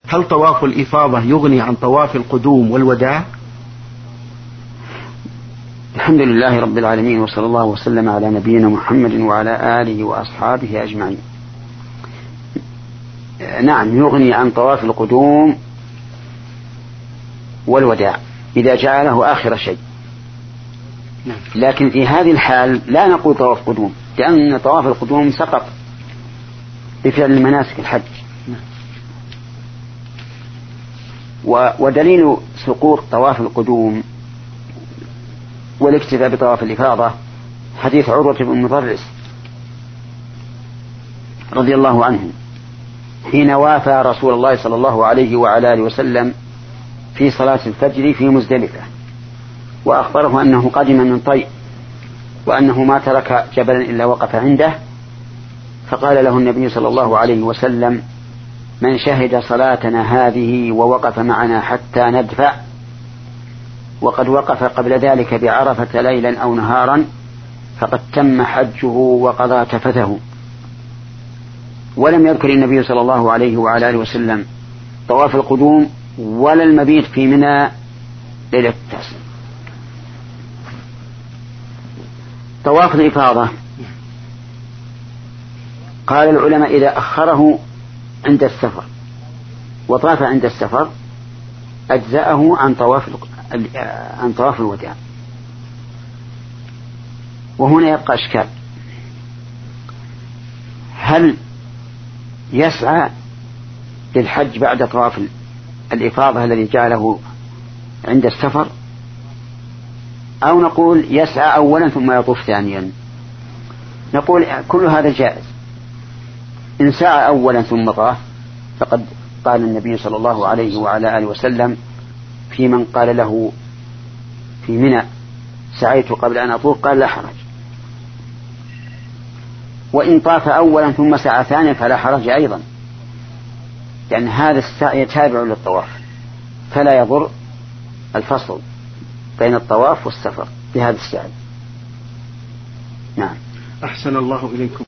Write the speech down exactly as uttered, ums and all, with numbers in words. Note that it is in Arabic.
هل طواف الإفاضة يغني عن طواف القدوم والوداع؟ الحمد لله رب العالمين، وصلى الله وسلم على نبينا محمد وعلى آله وأصحابه أجمعين. نعم، يغني عن طواف القدوم والوداع إذا جعله آخر شيء، لكن في هذه الحال لا نقول طواف قدوم، لأن طواف القدوم سقط بفعل مناسك الحج. ودليل سقوط طواف القدوم والاكتفاء بطواف الإفاضة حديث عروة بن مضرس رضي الله عنه حين وافى رسول الله صلى الله عليه وعلى آله وسلم في صلاة الفجر في مزدلفة، وأخبره أنه قدم من طي وأنه ما ترك جبلا إلا وقف عنده، فقال له النبي صلى الله عليه وسلم: من شهد صلاتنا هذه ووقف معنا حتى ندفع، وقد وقف قبل ذلك بعرفة ليلا أو نهارا، فقد تم حجه وقضى تفثه. ولم يذكر النبي صلى الله عليه وعلى آله وسلم طواف القدوم ولا المبيت في منى ليلة التاسع. طواف الإفاضة قال العلماء إذا أخره عند السفر وطاف عند السفر أجزأه عن طواف عن طواف الوداع. وهنا يبقى إشكال: هل يسعى للحج بعد طواف الإفاضة الذي جعله عند السفر، أو نقول يسعى أولا ثم يطوف ثانيا؟ نقول كل هذا جائز. إن سعى أولا ثم طاف فقد قال النبي صلى الله عليه وعلى آله وسلم في من قال له في منى: سعيت قبل أن أطوف، قال: لا حرج. وإن طاف أولا ثم سعى ثانيا فلا حرج أيضا، لأن هذا السعي تابع للطواف، فلا يضر الفصل بين الطواف والسفر بهذا السعي. نعم. أحسن الله إليكم.